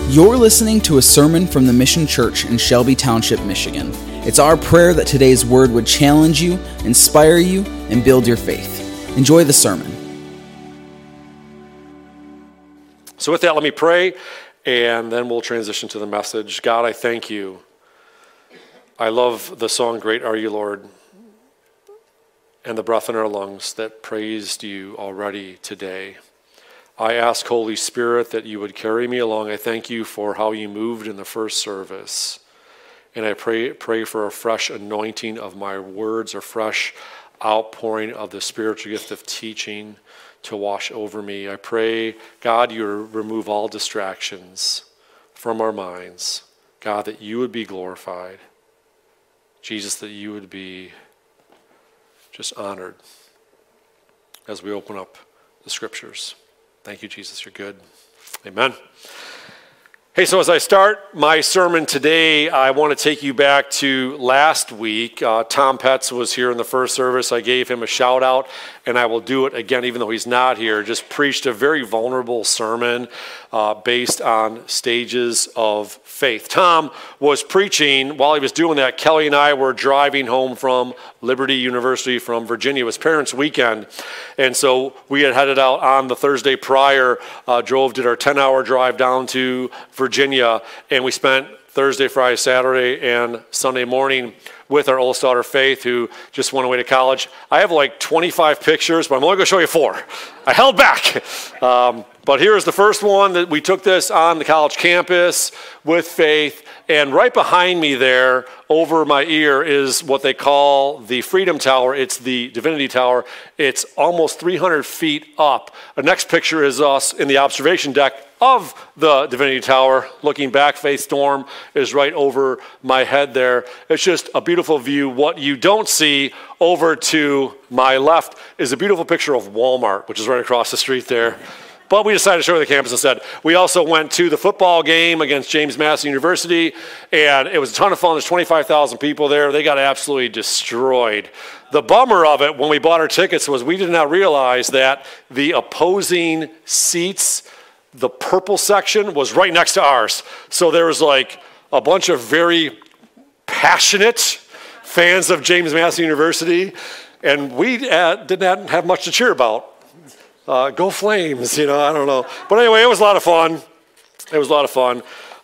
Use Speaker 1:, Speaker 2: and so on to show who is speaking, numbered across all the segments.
Speaker 1: You're listening to a sermon from the Mission Church in Shelby Township, Michigan. It's our prayer that today's word would challenge you, inspire you, and build your faith. Enjoy the sermon.
Speaker 2: So with that, let me pray, and then we'll transition to the message. God, I thank you. I love the song, Great Are You, Lord, and the breath in our lungs that praised you already today. I ask, Holy Spirit, that you would carry me along. I thank you for how you moved in the first service. And I pray for a fresh anointing of my words, a fresh outpouring of the spiritual gift of teaching to wash over me. I pray, God, you remove all distractions from our minds. God, that you would be glorified. Jesus, that you would be just honored as we open up the scriptures. Thank you, Jesus. You're good. Amen. Hey, so as I start my sermon today, I want to take you back to last week. Tom Petz was here in the first service. I gave him a shout out, and I will do it again, even though he's not here. Just preached a very vulnerable sermon based on stages of faith. Tom was preaching. While he was doing that, Kelly and I were driving home from Liberty University from Virginia. It was Parents' Weekend, and so we had headed out on the Thursday prior, did our 10-hour drive down to Virginia, and we spent Thursday, Friday, Saturday, and Sunday morning with our oldest daughter, Faith, who just went away to college. I have like 25 pictures, but I'm only going to show you 4. I held back. But here's the first one that we took this on the college campus with Faith. And right behind me there, over my ear, is what they call the Freedom Tower. It's the Divinity Tower. It's almost 300 feet up. The next picture is us in the observation deck of the Divinity Tower. Looking back, Faith Storm is right over my head there. It's just a beautiful view. What you don't see over to my left is a beautiful picture of Walmart, which is right across the street there. But we decided to show the campus instead. We also went to the football game against James Madison University, and it was a ton of fun. There's 25,000 people there. They got absolutely destroyed. The bummer of it when we bought our tickets was we did not realize that the opposing seats, the purple section, was right next to ours. So there was like a bunch of very passionate fans of James Madison University, and we did not have much to cheer about. Go Flames, I don't know. But anyway, it was a lot of fun. It was a lot of fun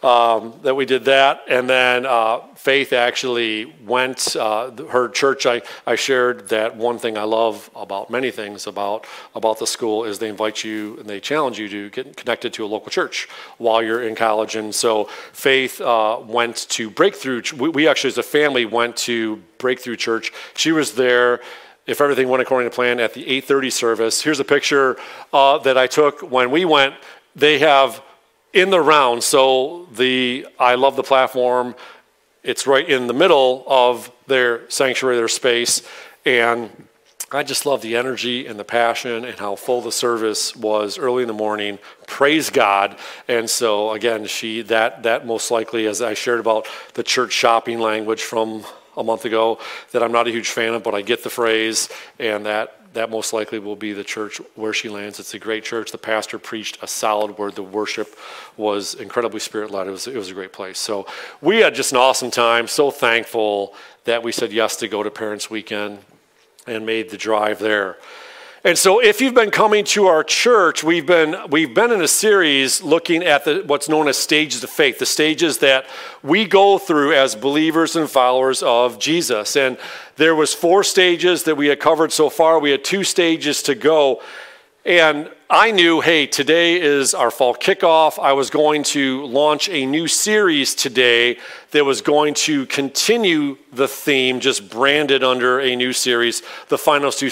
Speaker 2: that we did that. And then Faith actually went, her church, I shared that one thing I love about many things about the school is they invite you and they challenge you to get connected to a local church while you're in college. And so Faith went to Breakthrough. We actually, as a family, went to Breakthrough Church. She was there, if everything went according to plan, at the 8:30 service. Here's a picture that I took when we went. They have in the round, so I love the platform. It's right in the middle of their sanctuary, their space, and I just love the energy and the passion and how full the service was early in the morning. Praise God. And so again, that most likely, as I shared about the church shopping language from a month ago, that I'm not a huge fan of, but I get the phrase, and that most likely will be the church where she lands. It's a great church. The pastor preached a solid word. The worship was incredibly spirit-led. It was a great place. So we had just an awesome time. So thankful that we said yes to go to Parents' Weekend and made the drive there. And so if you've been coming to our church, we've been in a series looking at what's known as stages of faith, the stages that we go through as believers and followers of Jesus. And there was 4 stages that we had covered so far. We had 2 stages to go. And I knew, hey, today is our fall kickoff. I was going to launch a new series today that was going to continue the theme, just branded under a new series. The final 2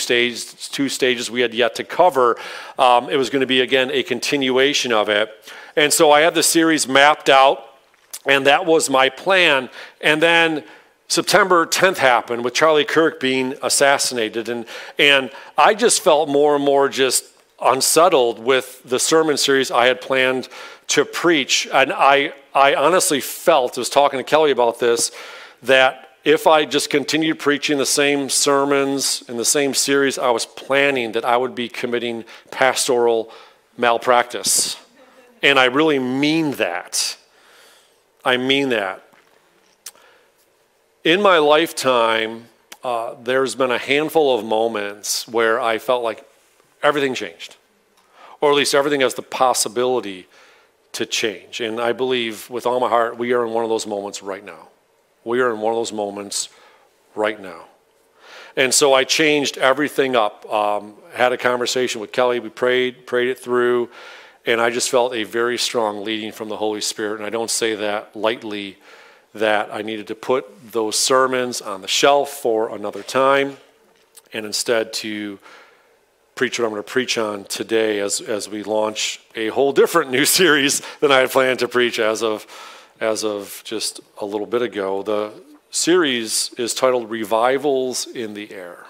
Speaker 2: stages we had yet to cover. It was going to be, again, a continuation of it. And so I had the series mapped out, and that was my plan. And then September 10th happened with Charlie Kirk being assassinated. And I just felt more and more just unsettled with the sermon series I had planned to preach. And I honestly felt, I was talking to Kelly about this, that if I just continued preaching the same sermons in the same series I was planning, that I would be committing pastoral malpractice. And I really mean that. I mean that. In my lifetime, there's been a handful of moments where I felt like everything changed, or at least everything has the possibility to change. And I believe with all my heart, we are in one of those moments right now. We are in one of those moments right now. And so I changed everything up. Had a conversation with Kelly. We prayed it through, and I just felt a very strong leading from the Holy Spirit. And I don't say that lightly, that I needed to put those sermons on the shelf for another time, and instead to preach what I'm going to preach on today as we launch a whole different new series than I had planned to preach as of just a little bit ago. The series is titled Revivals in the Air.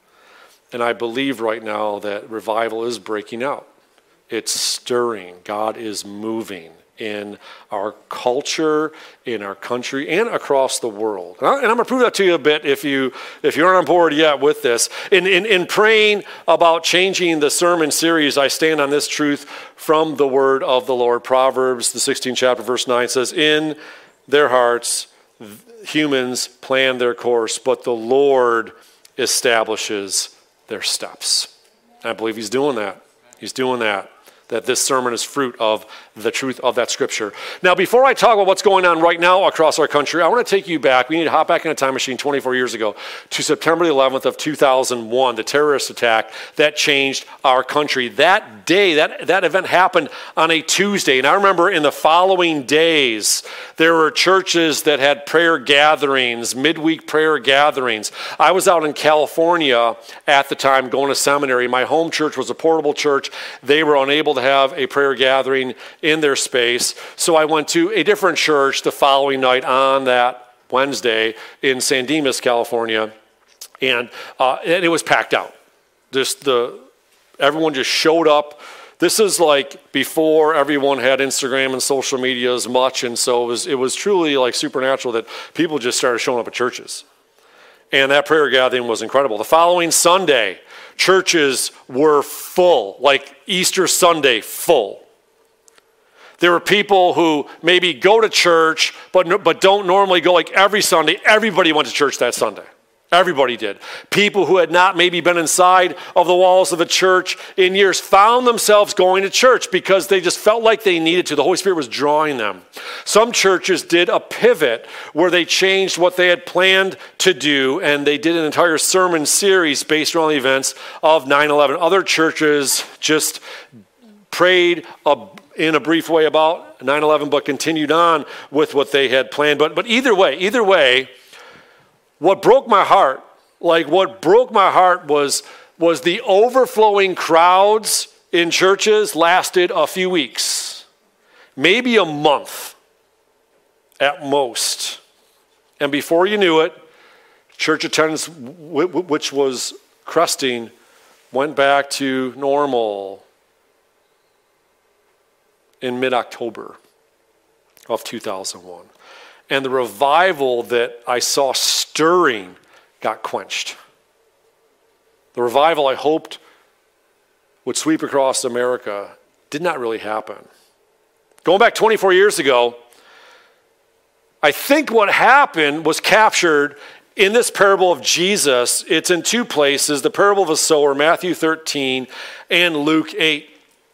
Speaker 2: And I believe right now that revival is breaking out. It's stirring. God is moving in our culture, in our country, and across the world. And I'm going to prove that to you a bit if you aren't on board yet with this. In praying about changing the sermon series, I stand on this truth from the word of the Lord. Proverbs, the 16th chapter, verse 9 says, "In their hearts, humans plan their course, but the Lord establishes their steps." And I believe he's doing that. He's doing that this sermon is fruit of the truth of that scripture. Now, before I talk about what's going on right now across our country, I want to take you back. We need to hop back in a time machine 24 years ago to September the 11th of 2001, the terrorist attack that changed our country. That day, that event happened on a Tuesday. And I remember in the following days, there were churches that had prayer gatherings, midweek prayer gatherings. I was out in California at the time going to seminary. My home church was a portable church. They were unable to have a prayer gathering in their space. So I went to a different church the following night on that Wednesday in San Dimas, California, and it was packed out. Everyone just showed up. This is like before everyone had Instagram and social media as much, and so it was truly like supernatural that people just started showing up at churches. And that prayer gathering was incredible. The following Sunday, churches were full, like Easter Sunday full. There were people who maybe go to church but don't normally go like every Sunday. Everybody went to church that Sunday. Everybody did. People who had not maybe been inside of the walls of a church in years found themselves going to church because they just felt like they needed to. The Holy Spirit was drawing them. Some churches did a pivot where they changed what they had planned to do, and they did an entire sermon series based around the events of 9/11. Other churches just prayed in a brief way about 9/11, but continued on with what they had planned. But either way, what broke my heart was the overflowing crowds in churches lasted a few weeks, maybe a month at most. And before you knew it, church attendance, which was cresting, went back to normal in mid-October of 2001. And the revival that I saw stirring got quenched. The revival I hoped would sweep across America did not really happen. Going back 24 years ago, I think what happened was captured in this parable of Jesus. It's in two places, the parable of the sower, Matthew 13 and Luke 8.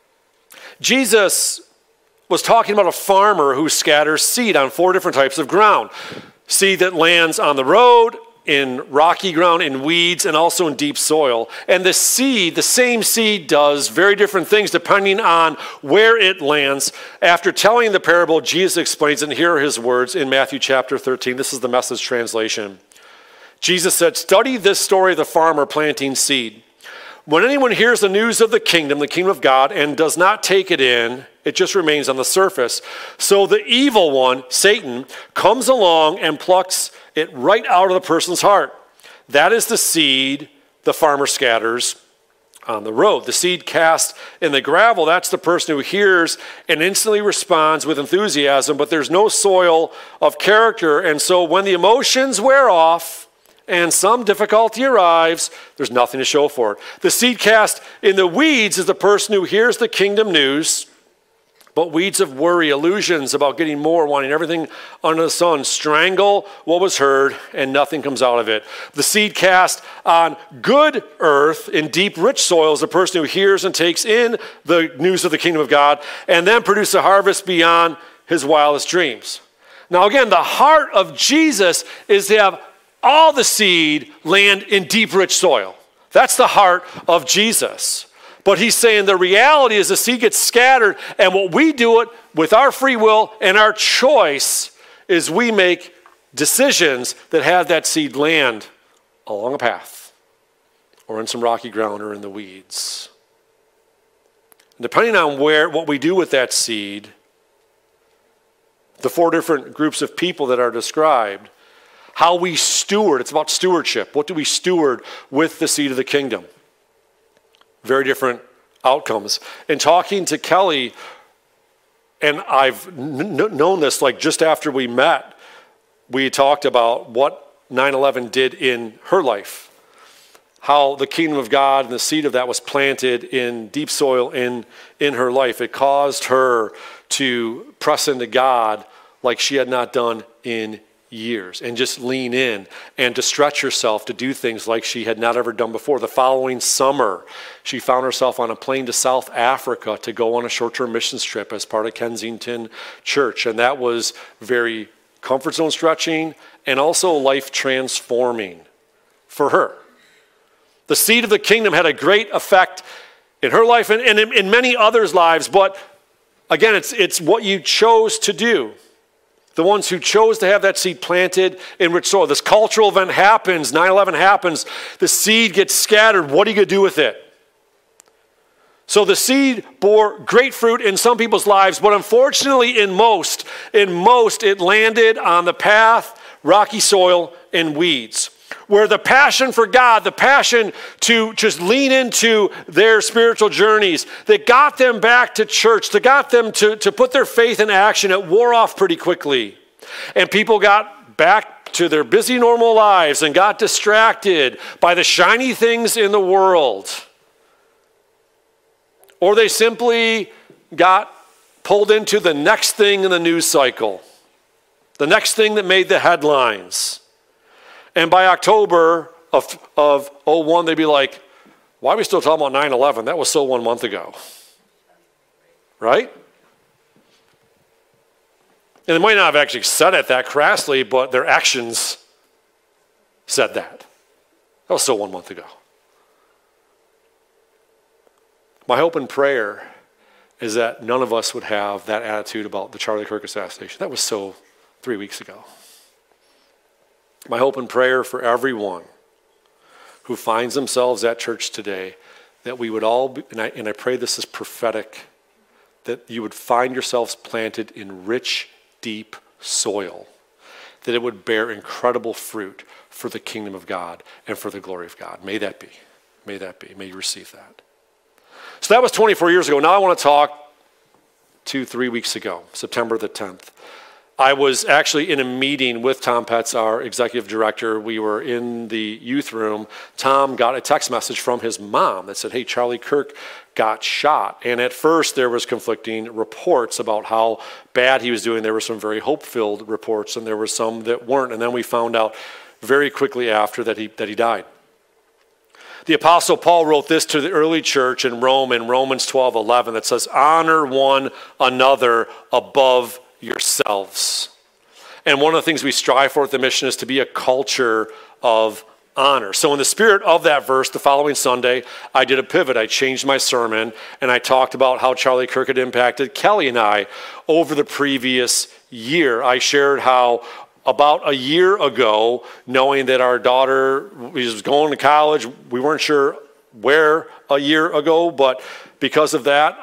Speaker 2: Jesus was talking about a farmer who scatters seed on 4 different types of ground. Seed that lands on the road, in rocky ground, in weeds, and also in deep soil. And the same seed does very different things depending on where it lands. After telling the parable, Jesus explains, and here are his words in Matthew chapter 13. This is the Message translation. Jesus said, "Study this story of the farmer planting seed. When anyone hears the news of the kingdom of God, and does not take it in, it just remains on the surface. So the evil one, Satan, comes along and plucks it right out of the person's heart. That is the seed the farmer scatters on the road. The seed cast in the gravel, that's the person who hears and instantly responds with enthusiasm, but there's no soil of character. And so when the emotions wear off, and some difficulty arrives, there's nothing to show for it. The seed cast in the weeds is the person who hears the kingdom news, But weeds of worry, illusions about getting more, wanting everything under the sun, strangle what was heard, and nothing comes out of it. The seed cast on good earth in deep, rich soil is the person who hears and takes in the news of the kingdom of God, and then produce a harvest beyond his wildest dreams. Now again, the heart of Jesus is to have all the seed land in deep, rich soil. That's the heart of Jesus. But he's saying the reality is the seed gets scattered, and what we do it with our free will and our choice is we make decisions that have that seed land along a path or in some rocky ground or in the weeds. And depending on what we do with that seed, the 4 different groups of people that are described, how we steward, it's about stewardship. What do we steward with the seed of the kingdom? Very different outcomes. In talking to Kelly, and I've known this like just after we met, we talked about what 9/11 did in her life. How the kingdom of God and the seed of that was planted in deep soil in her life. It caused her to press into God like she had not done in years, and just lean in and to stretch herself to do things like she had not ever done before. The following summer, she found herself on a plane to South Africa to go on a short-term missions trip as part of Kensington Church, and that was very comfort zone stretching and also life transforming for her. The seed of the kingdom had a great effect in her life and in many others' lives, but again, it's what you chose to do. The ones who chose to have that seed planted in rich soil. This cultural event happens, 9/11 happens, the seed gets scattered. What are you going to do with it? So the seed bore great fruit in some people's lives, but unfortunately in most it landed on the path, rocky soil, and weeds. Where the passion for God, the passion to just lean into their spiritual journeys, that got them back to church, that got them to put their faith in action, it wore off pretty quickly. And people got back to their busy normal lives and got distracted by the shiny things in the world. Or they simply got pulled into the next thing in the news cycle, the next thing that made the headlines. And by October of 01, they'd be like, why are we still talking about 9/11? That was so 1 month ago. Right? And they might not have actually said it that crassly, but their actions said that. That was so 1 month ago. My hope and prayer is that none of us would have that attitude about the Charlie Kirk assassination. That was so 3 weeks ago. My hope and prayer for everyone who finds themselves at church today, that we would all be, and I pray this is prophetic, that you would find yourselves planted in rich, deep soil, that it would bear incredible fruit for the kingdom of God and for the glory of God. May that be. May that be. May you receive that. So that was 24 years ago. Now I want to talk 3 weeks ago, September the 10th. I was actually in a meeting with Tom Petz, our executive director. We were in the youth room. Tom got a text message from his mom that said, hey, Charlie Kirk got shot. And at first there was conflicting reports about how bad he was doing. There were some very hope-filled reports, and there were some that weren't. And then we found out very quickly after that he died. The Apostle Paul wrote this to the early church in Rome in Romans 12:11 that says, honor one another above yourselves. And one of the things we strive for at the mission is to be a culture of honor. So in the spirit of that verse, the following Sunday, I did a pivot. I changed my sermon, and I talked about how Charlie Kirk had impacted Kelly and I over the previous year. I shared how about a year ago, knowing that our daughter was going to college, we weren't sure where a year ago, but because of that,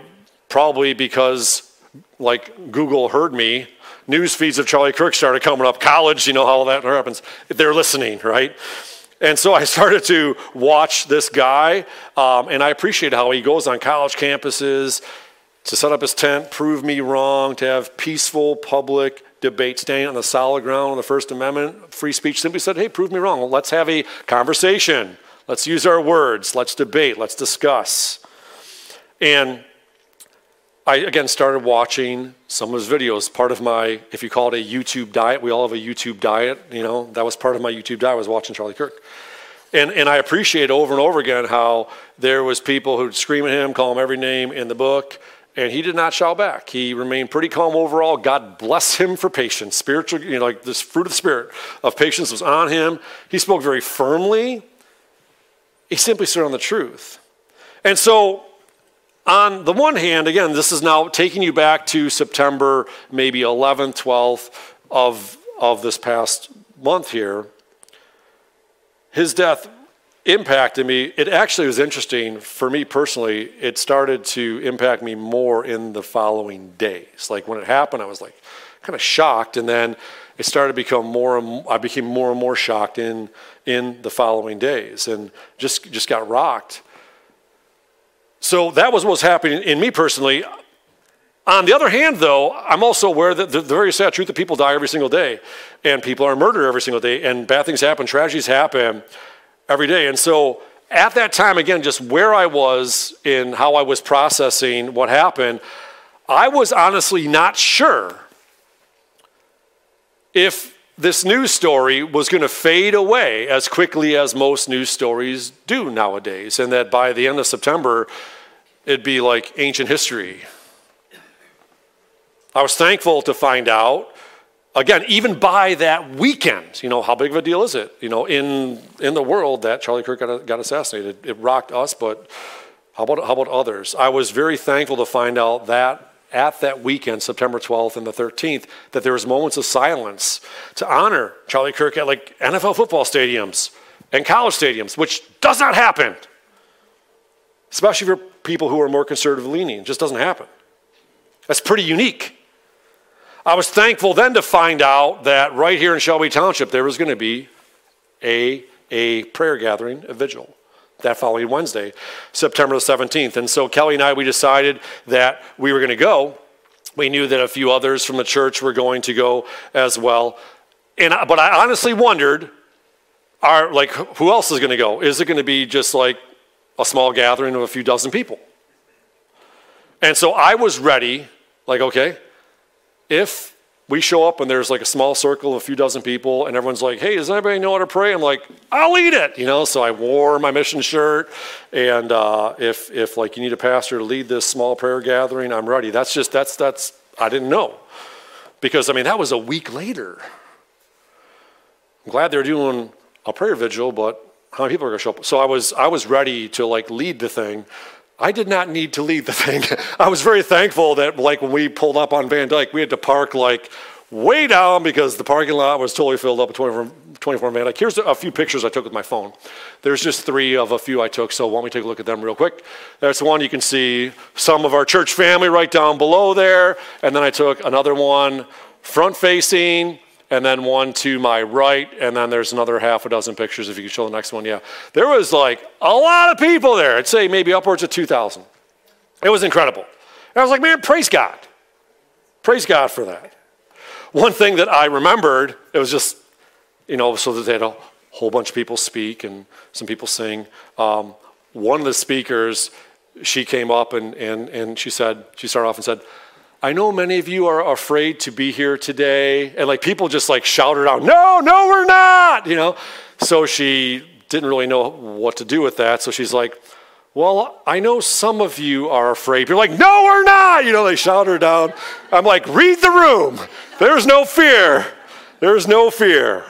Speaker 2: because like Google heard me, news feeds of Charlie Kirk started coming up. College, you know how that happens. They're listening, right? And so I started to watch this guy, and I appreciate how he goes on college campuses to set up his tent, prove me wrong, to have peaceful public debate, standing on the solid ground of the First Amendment, free speech. Simply said, hey, prove me wrong. Well, let's have a conversation. Let's use our words. Let's debate. Let's discuss. And I, again, started watching some of his videos. Part of my, if you call it a YouTube diet, we all have a YouTube diet, that was part of my YouTube diet, was watching Charlie Kirk. And I appreciate over and over again how there was people who'd scream at him, call him every name in the book, and he did not shout back. He remained pretty calm overall. God bless him for patience. Spiritual, like this fruit of the Spirit of patience was on him. He spoke very firmly. He simply stood on the truth. And so, on the one hand, again, this is now taking you back to September, maybe 11th, 12th of this past month here. His death impacted me. It actually was interesting for me personally. It started to impact me more in the following days. Like when it happened, I was like kind of shocked, and then it started to become I became more and more shocked in the following days, and just got rocked. So that was what was happening in me personally. On the other hand, though, I'm also aware that the very sad truth that people die every single day, and people are murdered every single day, and bad things happen, tragedies happen every day. And so at that time, again, just where I was in how I was processing what happened, I was honestly not sure if this news story was going to fade away as quickly as most news stories do nowadays, and that by the end of September, it'd be like ancient history. I was thankful to find out, again, even by that weekend, how big of a deal is it, in the world that Charlie Kirk got assassinated. It rocked us, but how about others? I was very thankful to find out that at that weekend, September 12th and the 13th, that there was moments of silence to honor Charlie Kirk at like NFL football stadiums and college stadiums, which does not happen, especially for people who are more conservative leaning. It just doesn't happen. That's pretty unique. I was thankful then to find out that right here in Shelby Township, there was going to be a prayer gathering, a vigil, that following Wednesday, September the 17th. And so Kelly and I, we decided that we were going to go. We knew that a few others from the church were going to go as well. But I honestly wondered, who else is going to go? Is it going to be just like a small gathering of a few dozen people? And so I was ready, okay, if we show up and there's like a small circle of a few dozen people and everyone's like, hey, does anybody know how to pray? I'm like, I'll lead it, So I wore my mission shirt, and if like you need a pastor to lead this small prayer gathering, I'm ready. That's I didn't know, because that was a week later. I'm glad they're doing a prayer vigil, but how many people are going to show up? So I was ready to lead the thing. I did not need to lead the thing. I was very thankful that when we pulled up on Van Dyke, we had to park way down because the parking lot was totally filled up with 24 Van Dyke. Here's a few pictures I took with my phone. There's just 3 of a few I took, so why don't we take a look at them real quick. There's one. You can see some of our church family right down below there, and then I took another one front-facing, and then one to my right, and then there's another half a dozen pictures, if you could show the next one. Yeah, there was a lot of people there. I'd say maybe upwards of 2,000. It was incredible. And I was like, man, praise God. Praise God for that. One thing that I remembered, it was just, so that they had a whole bunch of people speak and some people sing. One of the speakers, she came up and she started off and said, I know many of you are afraid to be here today. And people just shouted out, no, we're not, So she didn't really know what to do with that. So she's like, well, I know some of you are afraid. People are like, no, we're not. They shout her down. I'm like, read the room. There's no fear. There's no fear.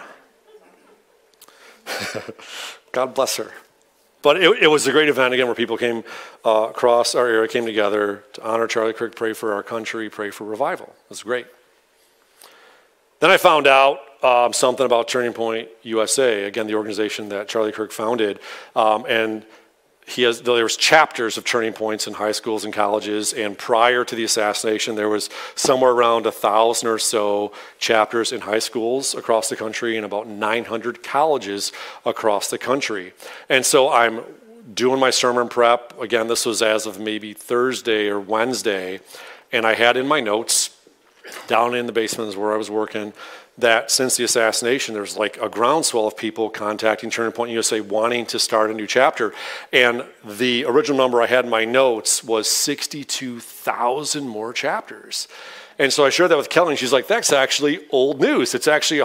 Speaker 2: God bless her. But it was a great event, again, where people came across our area, came together to honor Charlie Kirk, pray for our country, pray for revival. It was great. Then I found out something about Turning Point USA, again, the organization that Charlie Kirk founded. And there was chapters of Turning Points in high schools and colleges, and prior to the assassination, there was somewhere around 1,000 or so chapters in high schools across the country and about 900 colleges across the country. And so I'm doing my sermon prep. Again, this was as of maybe Thursday or Wednesday, and I had in my notes down in the basement is where I was working, that since the assassination, there's like a groundswell of people contacting Turning Point USA wanting to start a new chapter. And the original number I had in my notes was 62,000 more chapters. And so I shared that with Kelly, and she's like, that's actually old news. It's actually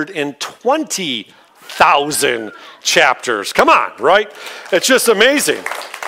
Speaker 2: 120,000 chapters. Come on, right? It's just amazing.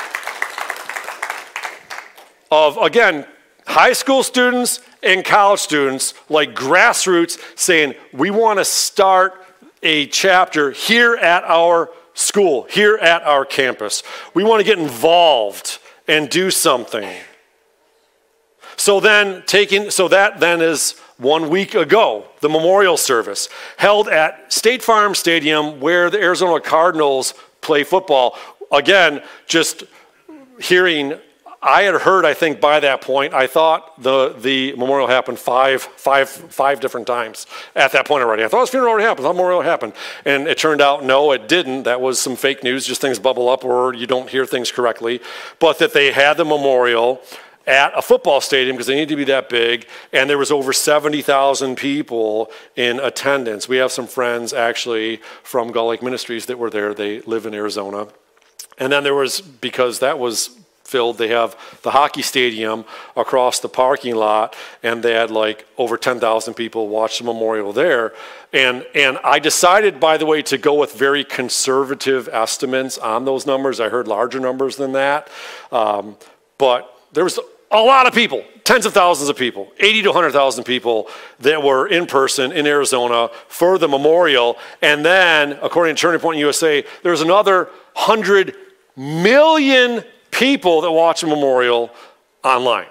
Speaker 2: Of, again, high school students and college students, like grassroots, saying, we want to start a chapter here at our school, here at our campus. We want to get involved and do something. So that then is 1 week ago, the memorial service held at State Farm Stadium where the Arizona Cardinals play football. Again, just hearing, I had heard, I think by that point, I thought the memorial happened five different times at that point already. I thought his funeral already happened, I thought the memorial happened. And it turned out, no, it didn't. That was some fake news, just things bubble up or you don't hear things correctly. But that they had the memorial at a football stadium because they need to be that big, and there was over 70,000 people in attendance. We have some friends actually from Gull Lake Ministries that were there. They live in Arizona. And then there was, because that was filled, they have the hockey stadium across the parking lot, and they had like over 10,000 people watch the memorial there. And I decided, by the way, to go with very conservative estimates on those numbers. I heard larger numbers than that. But there was a lot of people, tens of thousands of people, 80 to 100,000 people that were in person in Arizona for the memorial. And then, according to Turning Point USA, there's another 100 million people that watch the memorial online.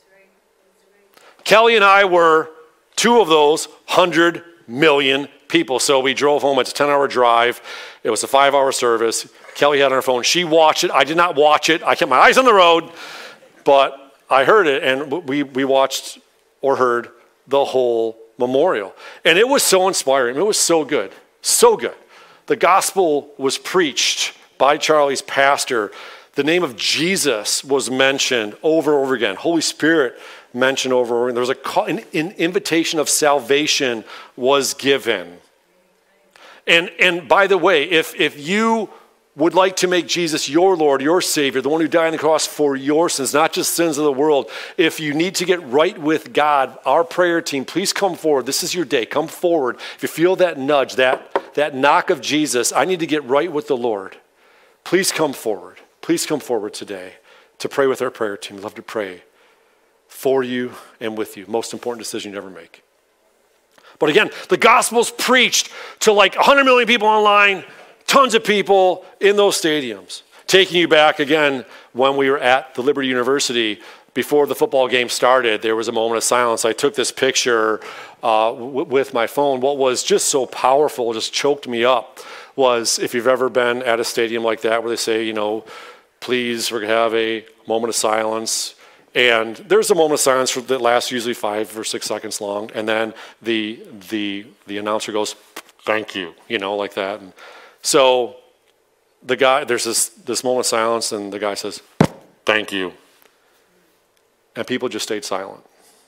Speaker 2: Kelly and I were two of those 100 million people. So we drove home. It's a 10-hour drive. It was a 5-hour service. Kelly had on her phone. She watched it. I did not watch it. I kept my eyes on the road. But I heard it, and we watched or heard the whole memorial. And it was so inspiring. It was so good. So good. The gospel was preached by Charlie's pastor. The name of Jesus was mentioned over and over again. Holy Spirit mentioned over and over again. There was a call, an invitation of salvation was given. And by the way, if you would like to make Jesus your Lord, your Savior, the one who died on the cross for your sins, not just sins of the world. If you need to get right with God, our prayer team, please come forward. This is your day. Come forward. If you feel that nudge, that knock of Jesus, I need to get right with the Lord. Please come forward. Please come forward today to pray with our prayer team. We'd love to pray for you and with you. Most important decision you ever make. But again, the gospel's preached to like 100 million people online, tons of people in those stadiums. Taking you back again, when we were at the Liberty University, before the football game started, there was a moment of silence. I took this picture with my phone. What was just so powerful, just choked me up, was if you've ever been at a stadium like that where they say, please, we're going to have a moment of silence. And there's a moment of silence that lasts usually 5 or 6 seconds long. And then the announcer goes, thank you, like that. And so the guy, there's this moment of silence, and the guy says, thank you. And people just stayed silent.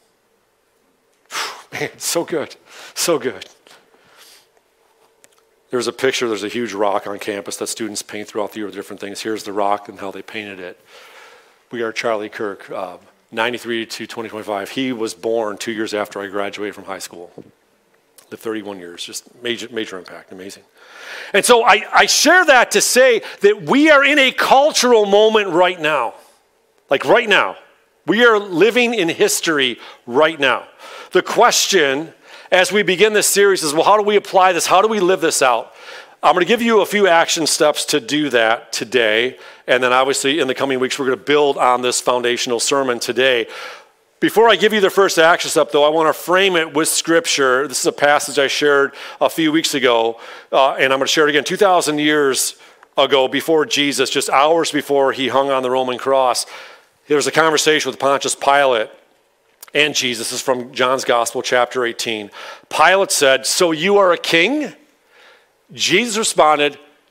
Speaker 2: Man, so good, so good. There's a picture, there's a huge rock on campus that students paint throughout the year with different things. Here's the rock and how they painted it. We are Charlie Kirk, 93 to 2025. He was born 2 years after I graduated from high school. Lived 31 years, just major impact, amazing. And so I share that to say that we are in a cultural moment right now. Like right now. We are living in history right now. The question as we begin this series is, well, how do we apply this? How do we live this out? I'm going to give you a few action steps to do that today. And then obviously in the coming weeks, we're going to build on this foundational sermon today. Before I give you the first action step, though, I want to frame it with Scripture. This is a passage I shared a few weeks ago, and I'm going to share it again. 2,000 years ago, before Jesus, just hours before he hung on the Roman cross, there was a conversation with Pontius Pilate and Jesus. This is from John's Gospel, chapter 18. Pilate said, "So you are a king?" Jesus responded,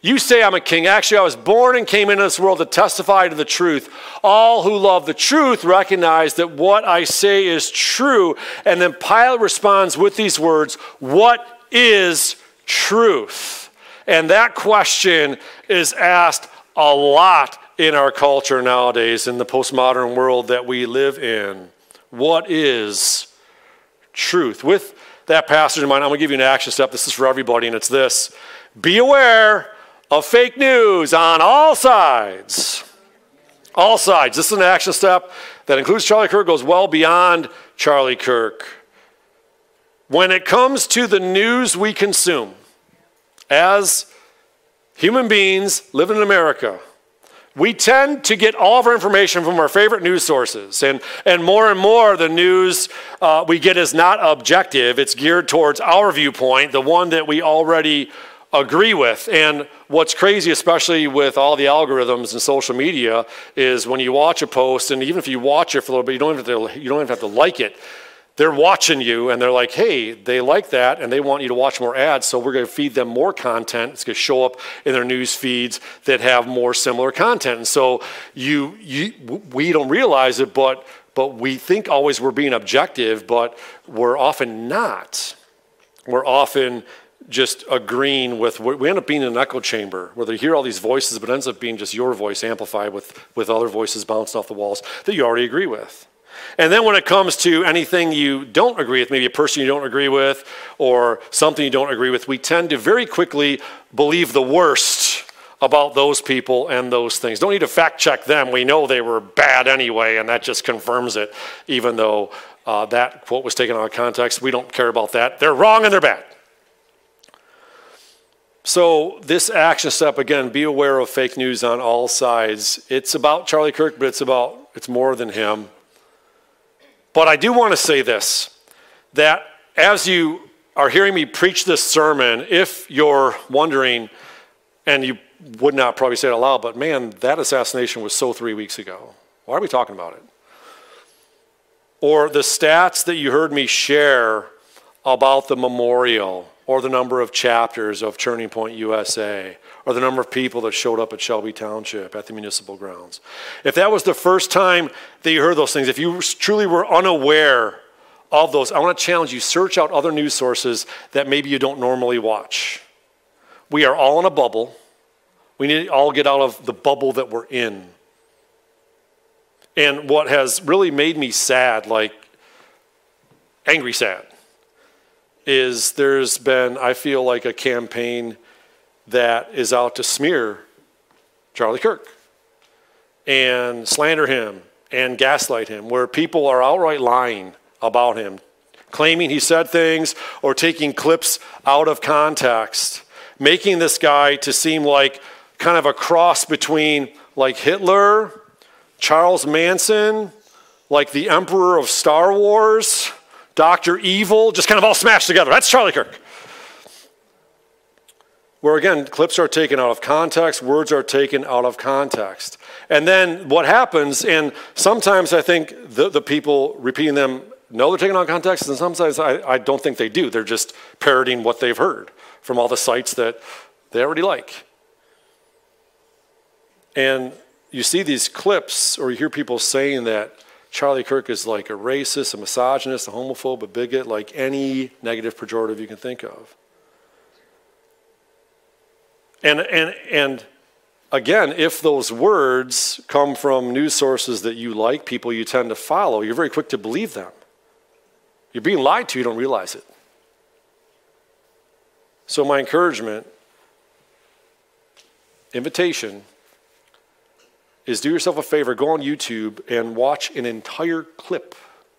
Speaker 2: You say I'm a king. Actually, I was born and came into this world to testify to the truth. All who love the truth recognize that what I say is true. And then Pilate responds with these words, what is truth? And that question is asked a lot in our culture nowadays, in the postmodern world that we live in. What is truth? With that passage in mind, I'm going to give you an action step. This is for everybody, and it's this. Be aware of fake news on all sides. All sides. This is an action step that includes Charlie Kirk, goes well beyond Charlie Kirk. When it comes to the news we consume, as human beings living in America, we tend to get all of our information from our favorite news sources. And more the news we get is not objective. It's geared towards our viewpoint, the one that we already agree with. And what's crazy, especially with all the algorithms and social media, is when you watch a post, and even if you watch it for a little bit, you don't even have to like it. They're watching you, and they're like, hey, they like that, and they want you to watch more ads, so we're going to feed them more content. It's going to show up in their news feeds that have more similar content. And so we don't realize it, but we think always we're being objective, but we're often not. We're often just agreeing with, we end up being in an echo chamber where they hear all these voices, but it ends up being just your voice amplified with other voices bouncing off the walls that you already agree with. And then when it comes to anything you don't agree with, maybe a person you don't agree with or something you don't agree with, we tend to very quickly believe the worst about those people and those things. Don't need to fact check them. We know they were bad anyway, and that just confirms it, even though that quote was taken out of context. We don't care about that. They're wrong and they're bad. So this action step, again, be aware of fake news on all sides. It's about Charlie Kirk, but it's more than him. But I do want to say this, that as you are hearing me preach this sermon, if you're wondering, and you would not probably say it aloud, but man, that assassination was so 3 weeks ago. Why are we talking about it? Or the stats that you heard me share about the memorial, or the number of chapters of Turning Point USA, or the number of people that showed up at Shelby Township at the municipal grounds. If that was the first time that you heard those things, if you truly were unaware of those, I want to challenge you, search out other news sources that maybe you don't normally watch. We are all in a bubble. We need to all get out of the bubble that we're in. And what has really made me sad, like angry sad, is there's been, I feel like, a campaign that is out to smear Charlie Kirk and slander him and gaslight him, where people are outright lying about him, claiming he said things or taking clips out of context, making this guy to seem like kind of a cross between like Hitler, Charles Manson, like the Emperor of Star Wars, Dr. Evil, just kind of all smashed together. That's Charlie Kirk. Where again, clips are taken out of context, words are taken out of context. And then what happens, and sometimes I think the people repeating them know they're taken out of context, and sometimes I don't think they do. They're just parroting what they've heard from all the sites that they already like. And you see these clips, or you hear people saying that Charlie Kirk is like a racist, a misogynist, a homophobe, a bigot, like any negative pejorative you can think of. And again, if those words come from news sources that you like, people you tend to follow, you're very quick to believe them. You're being lied to, you don't realize it. So my encouragement, invitation, is do yourself a favor, go on YouTube and watch an entire clip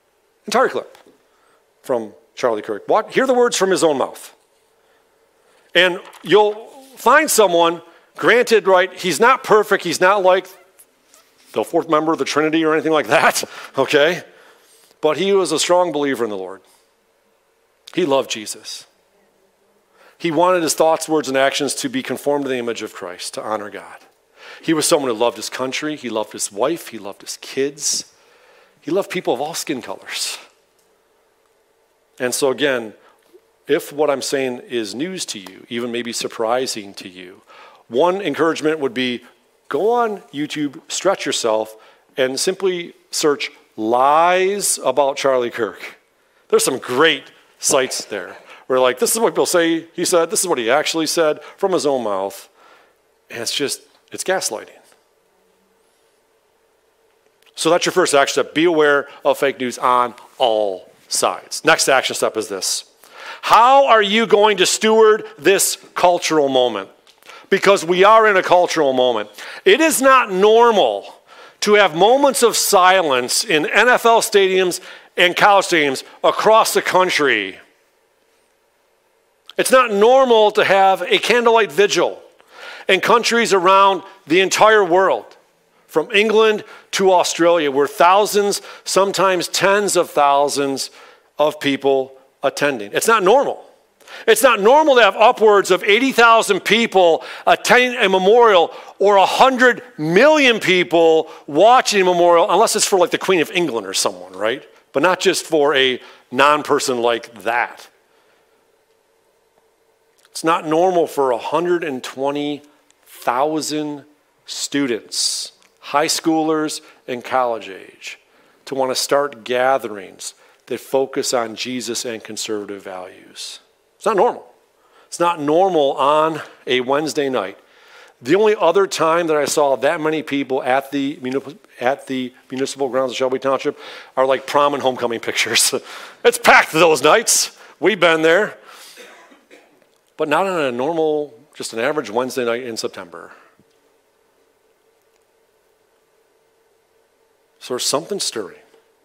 Speaker 2: from Charlie Kirk. Hear the words from his own mouth. And you'll find someone, granted, right, he's not perfect, he's not like the fourth member of the Trinity or anything like that, okay? But he was a strong believer in the Lord. He loved Jesus. He wanted his thoughts, words, and actions to be conformed to the image of Christ, to honor God. He was someone who loved his country, he loved his wife, he loved his kids. He loved people of all skin colors. And so again, if what I'm saying is news to you, even maybe surprising to you, One encouragement would be go on YouTube, stretch yourself, and simply search lies about Charlie Kirk. There's some great sites there where like, this is what people say he said, this is what he actually said from his own mouth. And it's gaslighting. So that's your first action step. Be aware of fake news on all sides. Next action step is this. How are you going to steward this cultural moment? Because we are in a cultural moment. It is not normal to have moments of silence in NFL stadiums and college stadiums across the country. It's not normal to have a candlelight vigil in countries around the entire world, from England to Australia, where thousands, sometimes tens of thousands of people attending. It's not normal. It's not normal to have upwards of 80,000 people attending a memorial or 100 million people watching a memorial, unless it's for like the Queen of England or someone, right? But not just for a non-person like that. It's not normal for 120,000 students, high schoolers and college age, to want to start gatherings that focus on Jesus and conservative values. It's not normal. It's not normal on a Wednesday night. The only other time that I saw that many people at the municipal grounds of Shelby Township are like prom and homecoming pictures. It's packed those nights. We've been there. But not on a normal, just an average Wednesday night in September. So there's something stirring.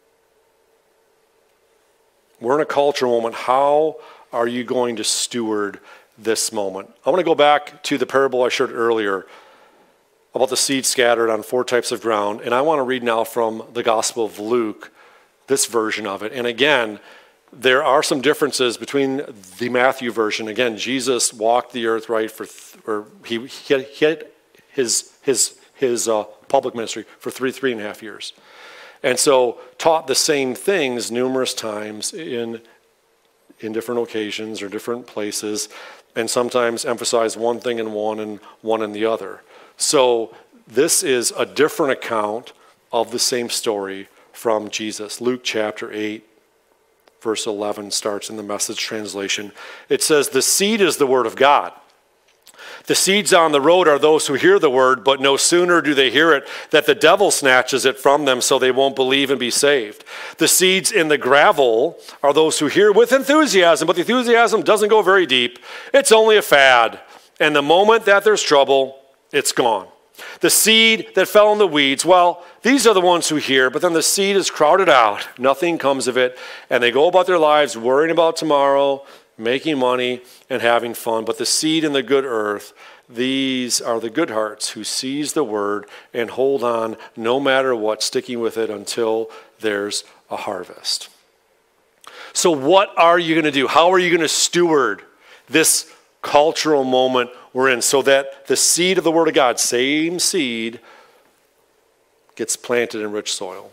Speaker 2: We're in a cultural moment. How are you going to steward this moment? I want to go back to the parable I shared earlier about the seed scattered on 4 types of ground. And I want to read now from the Gospel of Luke, this version of it. And again, there are some differences between the Matthew version. Again, Jesus walked the earth, right, he had his public ministry for three and a half years. And so taught the same things numerous times in different occasions or different places, and sometimes emphasized one thing in one and one in the other. So this is a different account of the same story from Jesus. Luke chapter 8, verse 11 starts in the Message translation. It says, "The seed is the word of God. The seeds on the road are those who hear the word, but no sooner do they hear it that the devil snatches it from them so they won't believe and be saved. The seeds in the gravel are those who hear with enthusiasm, but the enthusiasm doesn't go very deep. It's only a fad. And the moment that there's trouble, it's gone. The seed that fell in the weeds, well, these are the ones who hear, but then the seed is crowded out. Nothing comes of it, and they go about their lives worrying about tomorrow, making money, and having fun. But the seed in the good earth, these are the good hearts who seize the word and hold on no matter what, sticking with it until there's a harvest." So what are you going to do? How are you going to steward this cultural moment we're in so that the seed of the word of God, same seed, gets planted in rich soil?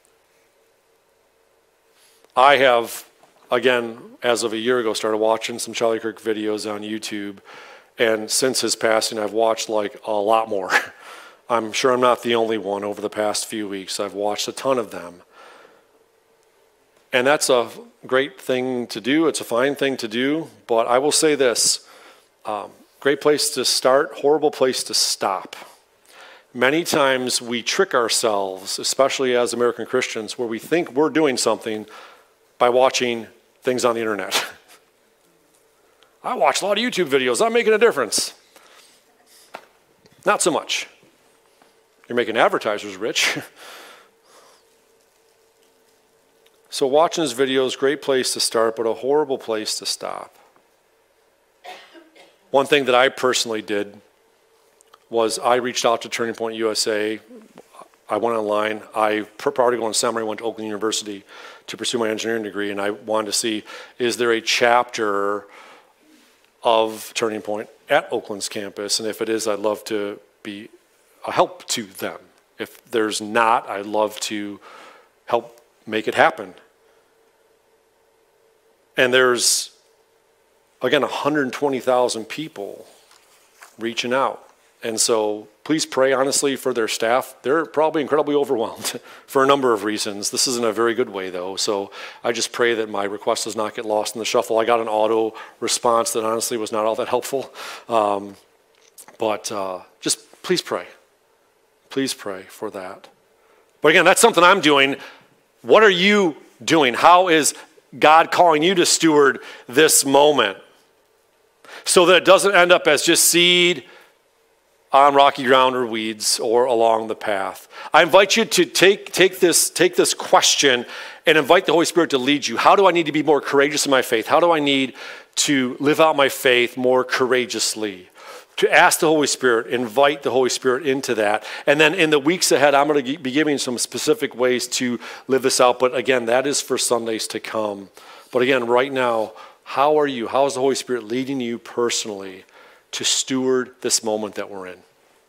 Speaker 2: I have, again, as of a year ago, started watching some Charlie Kirk videos on YouTube. And since his passing, I've watched like a lot more. I'm sure I'm not the only one over the past few weeks. I've watched a ton of them. And that's a great thing to do. It's a fine thing to do. But I will say this, great place to start, horrible place to stop. Many times we trick ourselves, especially as American Christians, where we think we're doing something by watching things on the internet. I watch a lot of YouTube videos. I'm making a difference. Not so much. You're making advertisers rich. So watching his videos, great place to start, but a horrible place to stop. One thing that I personally did was I reached out to Turning Point USA. I went online. Prior to going to seminary, I went to Oakland University to pursue my engineering degree, and I wanted to see, is there a chapter of Turning Point at Oakland's campus? And if it is, I'd love to be a help to them. If there's not, I'd love to help make it happen. And there's, again, 120,000 people reaching out. And so please pray honestly for their staff. They're probably incredibly overwhelmed for a number of reasons. This isn't a very good way, though. So I just pray that my request does not get lost in the shuffle. I got an auto response that honestly was not all that helpful. But just please pray. Please pray for that. But again, that's something I'm doing. What are you doing? How is God calling you to steward this moment so that it doesn't end up as just seed on rocky ground or weeds or along the path? I invite you to take this question and invite the Holy Spirit to lead you. How do I need to be more courageous in my faith? How do I need to live out my faith more courageously? To ask the Holy Spirit, invite the Holy Spirit into that. And then in the weeks ahead, I'm going to be giving some specific ways to live this out. But again, that is for Sundays to come. But again, right now, how are you? How is the Holy Spirit leading you personally to steward this moment that we're in?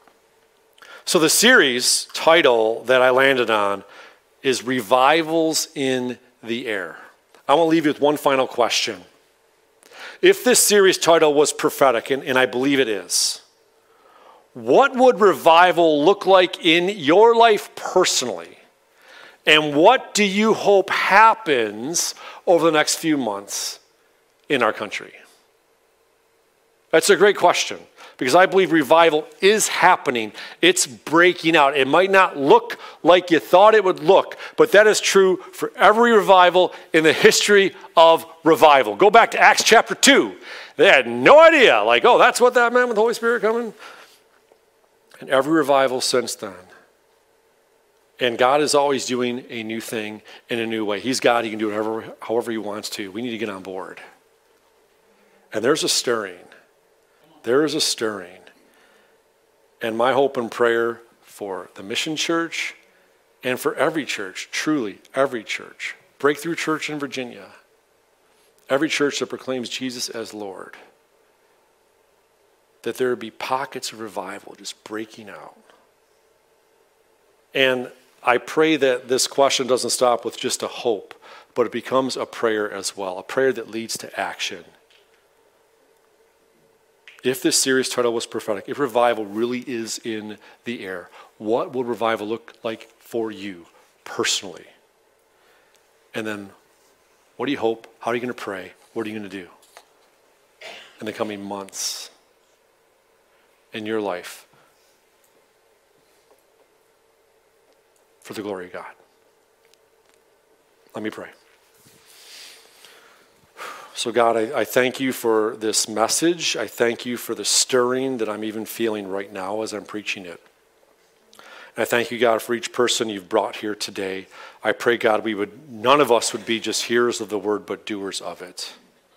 Speaker 2: So the series title that I landed on is Revivals in the Air. I want to leave you with one final question. If this series title was prophetic, and I believe it is, what would revival look like in your life personally? And what do you hope happens over the next few months in our country? That's a great question, because I believe revival is happening. It's breaking out. It might not look like you thought it would look, but that is true for every revival in the history of revival. Go back to Acts chapter 2. They had no idea, like, oh, that's what that meant with the Holy Spirit coming. And every revival since then. And God is always doing a new thing in a new way. He's God. He can do it however he wants to. We need to get on board. And there's a stirring. There is a stirring. And my hope and prayer for the Mission Church and for every church, truly every church, Breakthrough Church in Virginia, every church that proclaims Jesus as Lord, that there would be pockets of revival just breaking out. And I pray that this question doesn't stop with just a hope, but it becomes a prayer as well, a prayer that leads to action. If this series title was prophetic, if revival really is in the air, what will revival look like for you personally? And then, what do you hope? How are you going to pray? What are you going to do in the coming months in your life for the glory of God? Let me pray. So God, I thank you for this message. I thank you for the stirring that I'm even feeling right now as I'm preaching it. And I thank you, God, for each person you've brought here today. I pray, God, none of us would be just hearers of the word, but doers of it.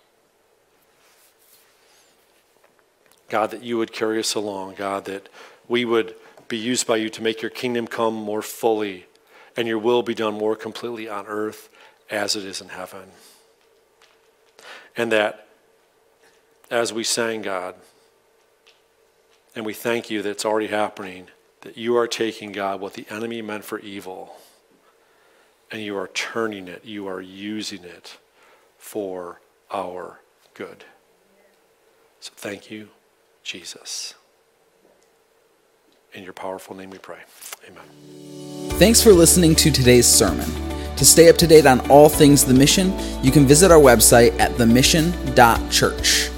Speaker 2: God, that you would carry us along. God, that we would be used by you to make your kingdom come more fully and your will be done more completely on earth as it is in heaven. And that as we sang, God, and we thank you that it's already happening, that you are taking, God, what the enemy meant for evil, and you are turning it, you are using it for our good. So thank you, Jesus. In your powerful name we pray. Amen.
Speaker 1: Thanks for listening to today's sermon. To stay up to date on all things The Mission, you can visit our website at themission.church.